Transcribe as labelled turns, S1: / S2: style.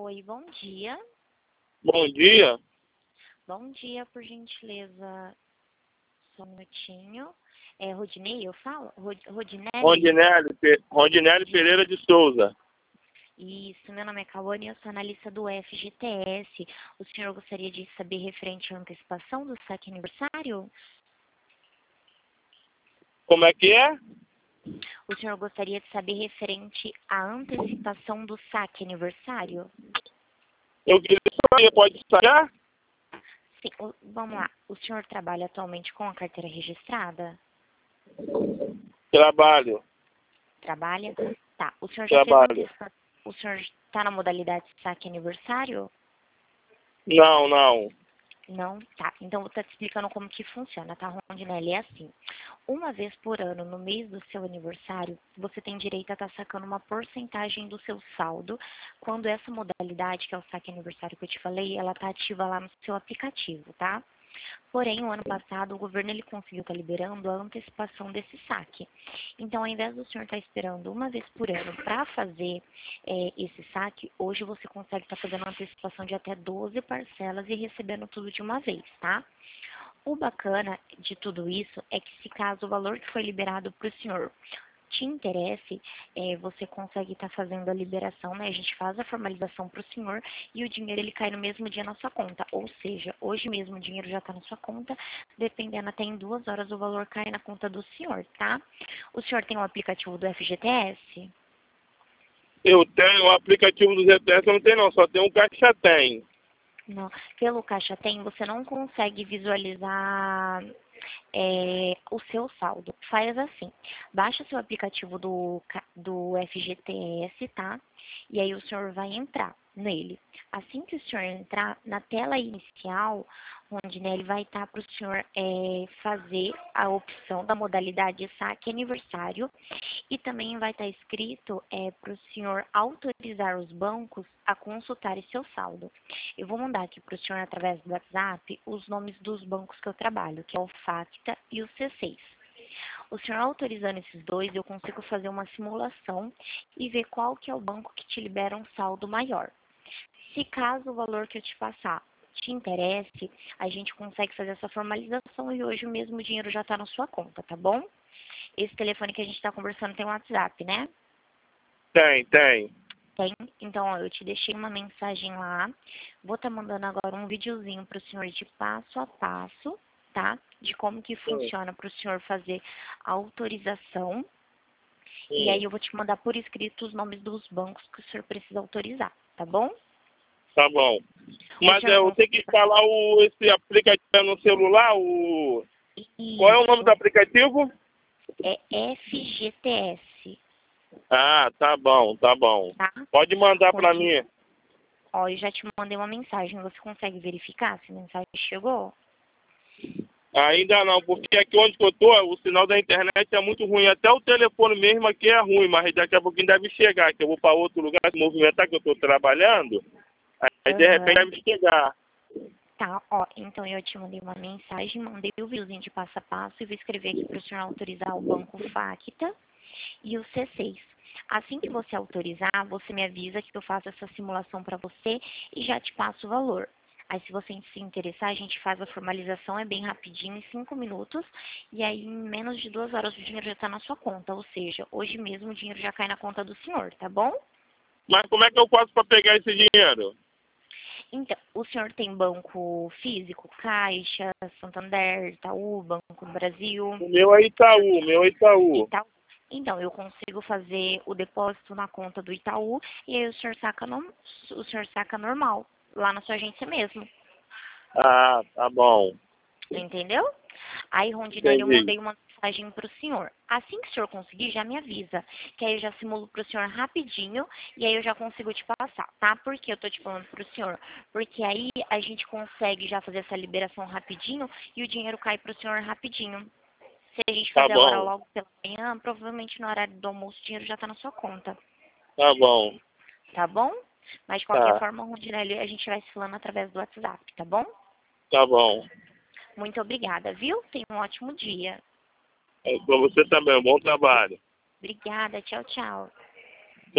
S1: Oi, bom dia.
S2: Bom dia.
S1: Bom dia, por gentileza. Só um minutinho. É Rodinei, eu falo? Rodinelli?
S2: Rondinelli Pereira de Souza.
S1: Isso, meu nome é Cauane e eu sou analista do FGTS. O senhor gostaria de saber referente à antecipação do saque aniversário?
S2: Como é que é?
S1: O senhor gostaria de saber referente à antecipação do saque aniversário?
S2: Eu queria saber, pode saber?
S1: Sim, vamos lá. O senhor trabalha atualmente com a carteira registrada?
S2: Trabalho.
S1: Trabalha? Tá. O senhor já fez
S2: Trabalho.
S1: antecipação? O senhor está na modalidade de saque aniversário?
S2: Não.
S1: Não? Tá. Então, vou estar te explicando como que funciona, tá, Rondinelli? É assim. Uma vez por ano, no mês do seu aniversário, você tem direito a estar sacando uma porcentagem do seu saldo, quando essa modalidade, que é o saque aniversário que eu te falei, ela está ativa lá no seu aplicativo, tá? Porém, o ano passado, o governo ele conseguiu estar liberando a antecipação desse saque. Então, ao invés do senhor estar esperando uma vez por ano para fazer esse saque, hoje você consegue estar fazendo uma antecipação de até 12 parcelas e recebendo tudo de uma vez, tá? O bacana de tudo isso é que se caso o valor que foi liberado para o senhor te interesse, você consegue estar fazendo a liberação, né? A gente faz a formalização para o senhor e o dinheiro ele cai no mesmo dia na sua conta. Ou seja, hoje mesmo o dinheiro já está na sua conta, dependendo até em 2 horas o valor cai na conta do senhor, tá? O senhor tem o aplicativo do FGTS?
S2: Eu tenho o aplicativo do GPS, eu não tenho não, só tem um Caixa Tem.
S1: Não. Pelo Caixa Tem, você não consegue visualizar o seu saldo. Faz assim, baixa o seu aplicativo do FGTS, tá? E aí o senhor vai entrar nele. Assim que o senhor entrar, na tela inicial, onde né, ele vai estar para o senhor fazer a opção da modalidade saque aniversário e também vai estar escrito para o senhor autorizar os bancos a consultarem seu saldo. Eu vou mandar aqui para o senhor, através do WhatsApp, os nomes dos bancos que eu trabalho, que é o Facta e o C6. O senhor autorizando esses dois, eu consigo fazer uma simulação e ver qual que é o banco que te libera um saldo maior. Se caso o valor que eu te passar te interesse, a gente consegue fazer essa formalização e hoje mesmo o dinheiro já está na sua conta, tá bom? Esse telefone que a gente está conversando tem um WhatsApp, né?
S2: Tem.
S1: Tem. Então, ó, eu te deixei uma mensagem lá. Vou estar mandando agora um videozinho para o senhor de passo a passo, tá? De como que funciona para o senhor fazer a autorização. E aí eu vou te mandar por escrito os nomes dos bancos que o senhor precisa autorizar, tá bom?
S2: Tá bom. Mas eu tenho que instalar esse aplicativo no celular,
S1: Isso.
S2: Qual é o nome do aplicativo?
S1: É FGTS.
S2: Ah, tá bom.
S1: Tá?
S2: Pode mandar para mim.
S1: Ó, eu já te mandei uma mensagem. Você consegue verificar se a mensagem chegou?
S2: Ainda não, porque aqui onde eu tô, o sinal da internet é muito ruim. Até o telefone mesmo aqui é ruim, mas daqui a pouquinho deve chegar, que eu vou para outro lugar se movimentar, que eu estou trabalhando. Aí de repente deve chegar.
S1: Tá, ó, então eu te mandei uma mensagem, mandei o videozinho de passo a passo e vou escrever aqui para o senhor autorizar o banco Facta e o C6. Assim que você autorizar, você me avisa que eu faço essa simulação para você e já te passo o valor. Aí, se você se interessar, a gente faz a formalização, é bem rapidinho, em 5 minutos, e aí, em menos de 2 horas, o dinheiro já está na sua conta. Ou seja, hoje mesmo o dinheiro já cai na conta do senhor, tá bom?
S2: Mas como é que eu faço para pegar esse dinheiro?
S1: Então, o senhor tem banco físico, Caixa, Santander, Itaú, Banco do Brasil?
S2: O meu é Itaú.
S1: Itaú. Então, eu consigo fazer o depósito na conta do Itaú e aí o senhor saca normal, lá na sua agência mesmo.
S2: Ah, tá bom.
S1: Entendeu? Aí, Rondinelli, eu mandei uma mensagem para o senhor. Assim que o senhor conseguir, já me avisa. Que aí eu já simulo para o senhor rapidinho e aí eu já consigo te passar, tá? Por que eu tô te falando para o senhor? Porque aí a gente consegue já fazer essa liberação rapidinho e o dinheiro cai para o senhor rapidinho. Se a gente fazer agora logo pela manhã, provavelmente no horário do almoço o dinheiro já está na sua conta.
S2: Tá bom.
S1: Tá bom? Mas de qualquer forma, Rondinelli, a gente vai se falando através do WhatsApp, tá bom?
S2: Tá bom.
S1: Muito obrigada, viu? Tenha um ótimo dia.
S2: Para você também, bom trabalho.
S1: Obrigada, tchau, tchau.